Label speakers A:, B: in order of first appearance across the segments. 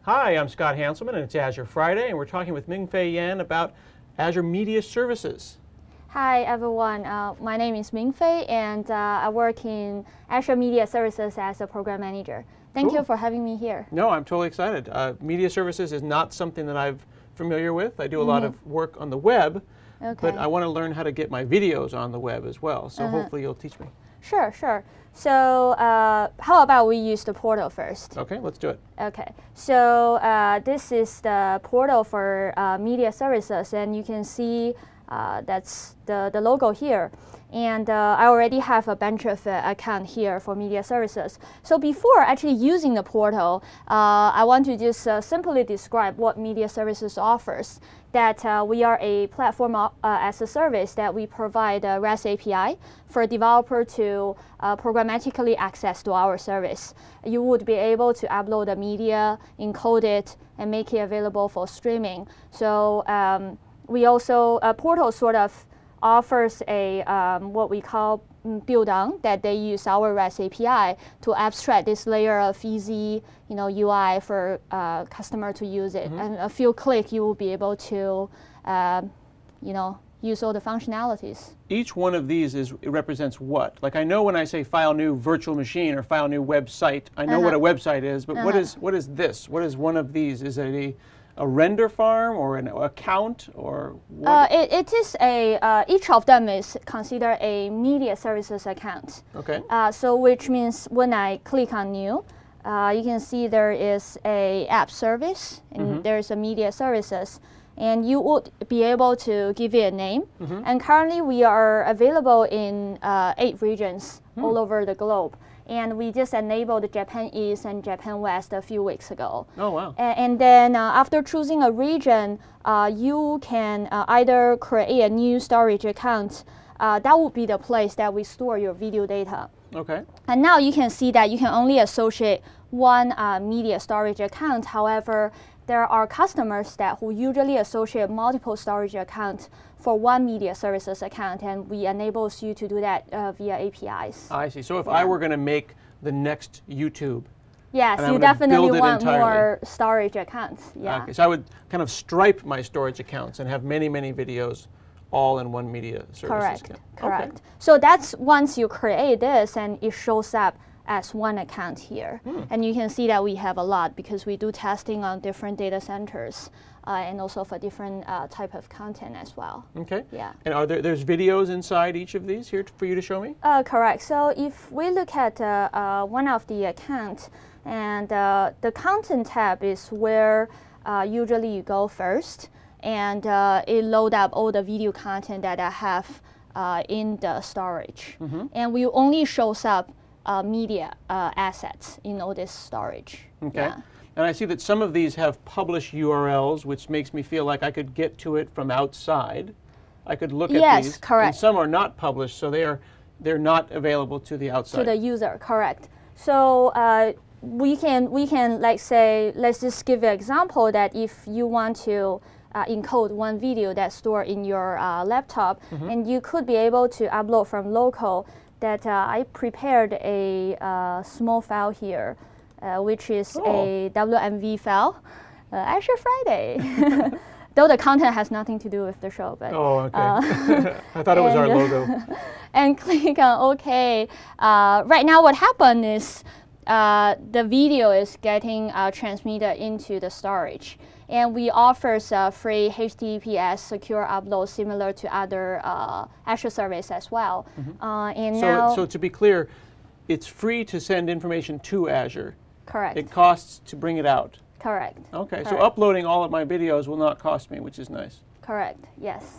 A: Hi, I'm Scott Hanselman, and it's Azure Friday, and we're talking with Mingfei Yan about Azure Media Services.
B: Hi, everyone. My name is Mingfei, and I work in Azure Media Services as a program manager. Thank you for having me here.
A: No, I'm totally excited. Media Services is not something that I'm familiar with. I do a lot of work on the web, but I want to learn how to get my videos on the web as well, so hopefully you'll teach me.
B: Sure, sure. So how about we use the portal first?
A: Okay, let's do it.
B: Okay, so this is the portal for media services, and you can see that's the logo here. And I already have a bunch of account here for media services. So before actually using the portal, I want to just simply describe what media services offers. That we are a platform as a service that we provide a REST API for a developer to programmatically access to our service. You would be able to upload the media, encode it, and make it available for streaming. So we also, portal sort of offers a what we call build-on, that they use our REST API to abstract this layer of easy UI for customer to use it. And a few clicks, you will be able to use all the functionalities.
A: Each one of these represents what? Like I know when I say file new virtual machine or file new website, I know what a website is, but what is this? What is one of these? Is it a render farm or an account or what?
B: It is each of them is considered a media services account.
A: Okay.
B: So which means when I click on new, you can see there is a app service and there's a media services. And you would be able to give it a name. And currently we are available in 8 regions all over the globe. And we just enabled Japan East and Japan West a few weeks ago.
A: Oh, wow.
B: And then after choosing a region, you can either create a new storage account. That would be the place that we store your video data.
A: Okay.
B: And now you can see that you can only associate one media storage account. However, there are customers who usually associate multiple storage accounts for one media services account, and we enable you to do that via APIs.
A: I see. So if I were going to make the next YouTube,
B: yes, you definitely want more storage accounts. Yeah.
A: Okay. So I would kind of stripe my storage accounts and have many, many videos all in one media services
B: Correct.
A: account.
B: Correct.
A: Okay.
B: So that's once you create this, and it shows up as one account here. And you can see that we have a lot because we do testing on different data centers and also for different type of content as well.
A: Okay.
B: Yeah.
A: And are there's videos inside each of these here for you to show me?
B: Correct. So if we look at one of the accounts, and the content tab is where usually you go first, and it load up all the video content that I have in the storage. And we only shows up media assets in all this storage.
A: Okay.
B: Yeah.
A: And I see that some of these have published URLs, which makes me feel like I could get to it from outside. I could look at these.
B: Yes, correct.
A: And some are not published, so they're not available to the outside.
B: To the user, correct. So we can like say, let's just give an example that if you want to encode one video that's stored in your laptop, and you could be able to upload from local. That I prepared a small file here, which is a WMV file. Azure Friday. Though the content has nothing to do with the show, but
A: okay. I thought it was our logo.
B: And click on OK. Right now, what happened is the video is getting transmitted into the storage. And we offer free HTTPS secure upload similar to other Azure service as well. And
A: so to be clear, it's free to send information to Azure.
B: Correct.
A: It costs to bring it out.
B: Correct.
A: Okay,
B: Correct.
A: so uploading all of my videos will not cost me, which is nice.
B: Correct. Yes.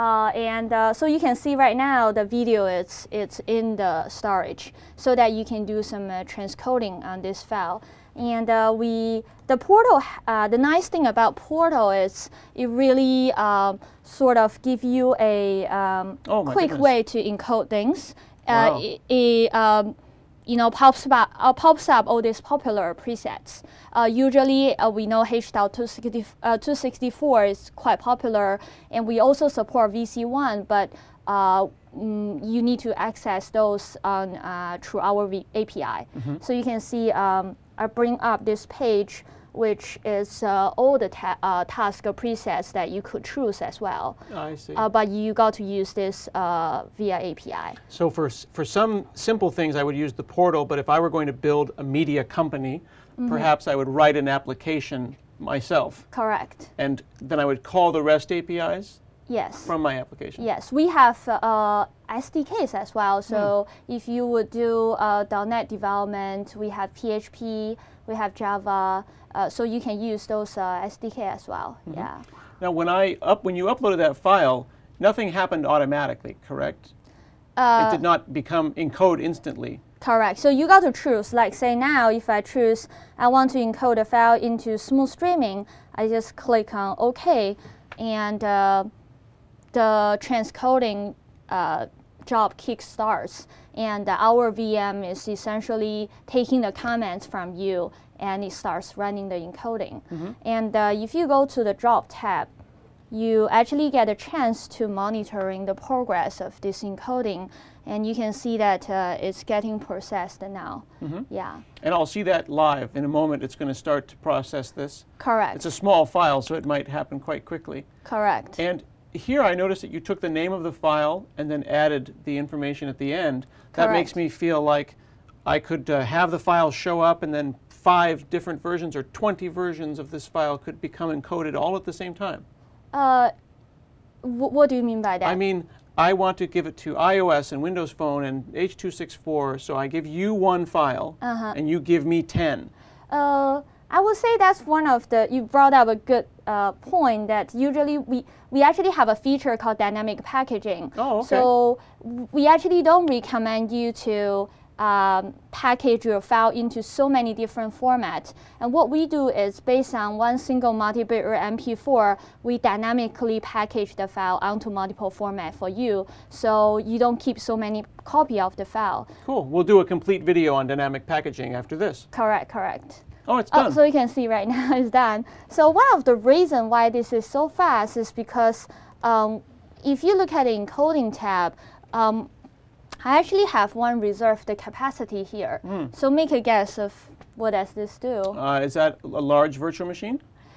B: So you can see right now the video it's in the storage, so that you can do some transcoding on this file. And the portal, the nice thing about portal is it really sort of give you a quick way to encode things.
A: Wow.
B: Pops up all these popular presets. Usually, we know H.264 is quite popular, and we also support VC1, but you need to access those on through our API. So you can see I bring up this page which is all the task presets that you could choose as well.
A: I see.
B: But you got to use this via API.
A: So for some simple things, I would use the portal, but if I were going to build a media company, perhaps I would write an application myself.
B: Correct.
A: And then I would call the REST APIs
B: Yes.
A: from my application.
B: Yes, we have SDKs as well. So if you would do .NET development, we have PHP, we have Java, so you can use those SDK as well. Yeah.
A: Now, when you uploaded that file, nothing happened automatically, correct? It did not become encode instantly.
B: Correct. So you got to choose. Like say now, if I choose I want to encode a file into Smooth Streaming, I just click on OK, and the transcoding job kickstarts, and our VM is essentially taking the comments from you, and it starts running the encoding. And if you go to the job tab, you actually get a chance to monitoring the progress of this encoding, and you can see that it's getting processed now. Yeah.
A: And I'll see that live. In a moment, it's going to start to process this.
B: Correct.
A: It's a small file, so it might happen quite quickly.
B: Correct.
A: And here I noticed that you took the name of the file and then added the information at the end. That makes me feel like I could have the file show up, and then 5 different versions or 20 versions of this file could become encoded all at the same time.
B: What do you mean by that?
A: I mean, I want to give it to iOS and Windows Phone and H.264, so I give you one file, and you give me 10.
B: I would say that's one of the, you brought up a good point, that usually we actually have a feature called dynamic packaging.
A: Oh, okay.
B: So we actually don't recommend you to package your file into so many different formats. And what we do is, based on one single multi-bit or MP4, we dynamically package the file onto multiple formats for you, so you don't keep so many copies of the file.
A: Cool. We'll do a complete video on dynamic packaging after this.
B: Correct, correct.
A: Oh, it's done.
B: So you can see right now it's done. So one of the reasons why this is so fast is because if you look at the encoding tab, I actually have one reserved capacity here. So make a guess of what does this do?
A: Is that a large virtual machine?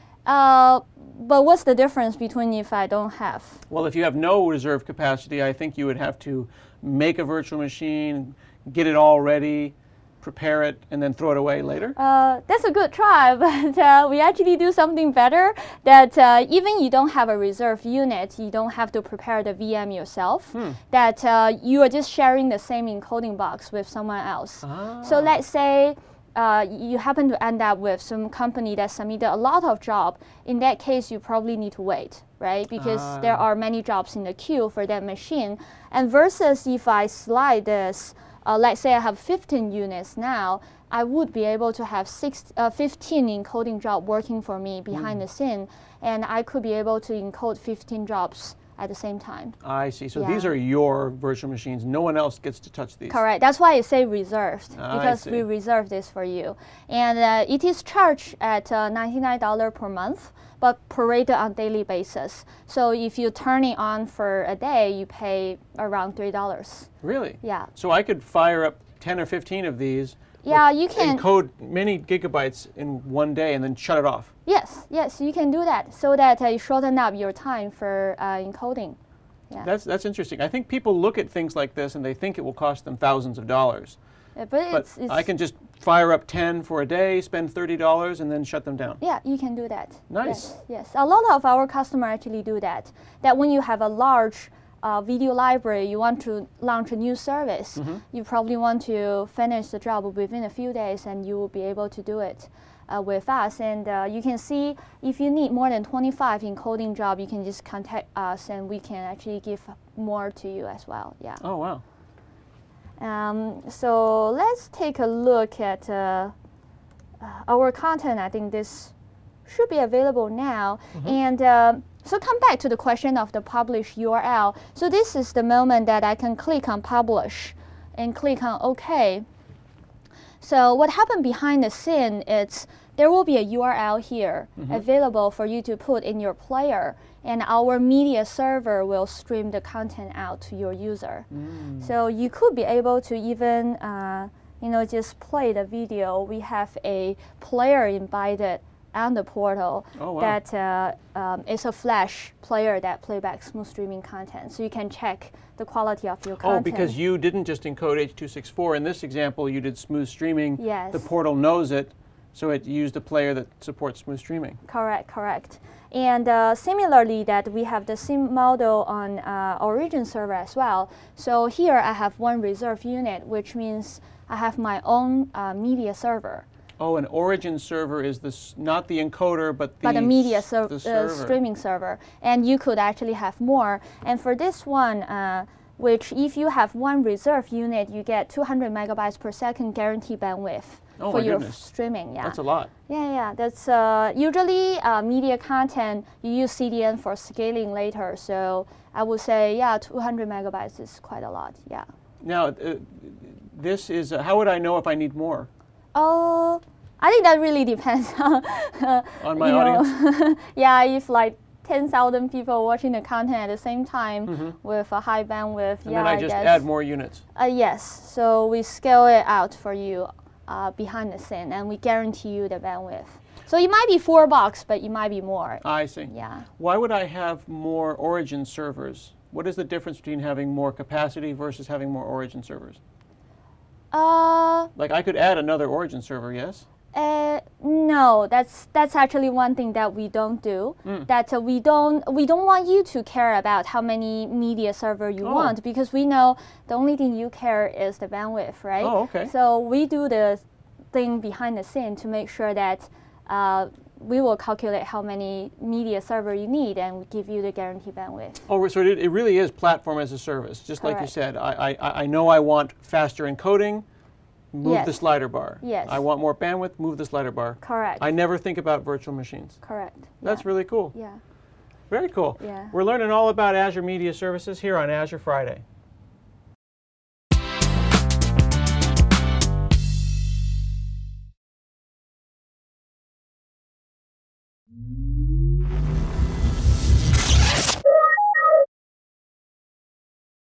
B: But what's the difference between if I don't have?
A: Well, if you have no reserve capacity, I think you would have to make a virtual machine, get it all ready, prepare it, and then throw it away later?
B: That's a good try, but we actually do something better, that even you don't have a reserve unit, you don't have to prepare the VM yourself, that you are just sharing the same encoding box with someone else. So let's say you happen to end up with some company that submitted a lot of jobs. In that case, you probably need to wait, right? Because there are many jobs in the queue for that machine. And versus if I slide this, let's say I have 15 units now, I would be able to have 15 encoding jobs working for me behind the scene, and I could be able to encode 15 jobs at the same time.
A: I see. So these are your virtual machines. No one else gets to touch these.
B: Correct. That's why I say reserved, because we reserve this for you. And it is charged at $99 per month, but prorated on daily basis. So if you turn it on for a day, you pay around $3.
A: Really?
B: Yeah.
A: So I could fire up 10 or 15 of these.
B: Yeah, you can
A: encode many gigabytes in one day and then shut it off.
B: Yes, yes, you can do that, so that you shorten up your time for encoding. Yeah.
A: That's interesting. I think people look at things like this and they think it will cost them thousands of dollars.
B: But it's
A: I can just fire up 10 for a day, spend $30, and then shut them down.
B: Yeah, you can do that.
A: Nice.
B: Yes, yes. A lot of our customers actually do that. That when you have a large video library, you want to launch a new service, you probably want to finish the job within a few days, and you will be able to do it with us. And you can see if you need more than 25 encoding job, you can just contact us, and we can actually give more to you as well. Yeah.
A: Oh, wow.
B: So let's take a look at our content. I think this should be available now. And so come back to the question of the publish URL. So this is the moment that I can click on publish and click on OK. So what happened behind the scene is there will be a URL here available for you to put in your player, and our media server will stream the content out to your user. So you could be able to even just play the video. We have a player embedded on the portal
A: Oh, wow.
B: that is a Flash player that playbacks smooth streaming content. So you can check the quality of your content.
A: Oh, because you didn't just encode H.264. In this example, you did smooth streaming.
B: Yes.
A: The portal knows it, so it used a player that supports smooth streaming.
B: Correct, correct. And similarly, that we have the same model on Origin server as well. So here I have one reserve unit, which means I have my own media server.
A: Oh, an Origin server is this not the encoder, but the
B: media
A: server.
B: streaming server. And you could actually have more. And for this one, which if you have one reserve unit, you get 200 megabytes per second guaranteed bandwidth for your streaming. Yeah,
A: that's a lot.
B: Yeah. That's usually media content. You use CDN for scaling later. So I would say, yeah, 200 megabytes is quite a lot. Yeah.
A: Now, this is how would I know if I need more?
B: Oh, I think that really depends
A: on my audience.
B: Yeah, if like 10,000 people watching the content at the same time with a high bandwidth,
A: and then I just add more units.
B: Yes, so we scale it out for you behind the scene, and we guarantee you the bandwidth. So it might be $4, but it might be more.
A: I see.
B: Yeah.
A: Why would I have more Origin servers? What is the difference between having more capacity versus having more Origin servers? Like I could add another Origin server, yes?
B: No, that's actually one thing that we don't do. That we don't want you to care about how many media server you want, because we know the only thing you care is the bandwidth, right?
A: Oh, okay.
B: So we do the thing behind the scene to make sure that we will calculate how many media server you need and we give you the guaranteed bandwidth.
A: Oh, so it really is platform as a service, just like you said. I know I want faster encoding, move the slider bar.
B: Yes.
A: I want more bandwidth, move the slider bar.
B: Correct.
A: I never think about virtual machines.
B: Correct.
A: That's really cool.
B: Yeah.
A: Very cool.
B: Yeah.
A: We're learning all about Azure Media Services here on Azure Friday.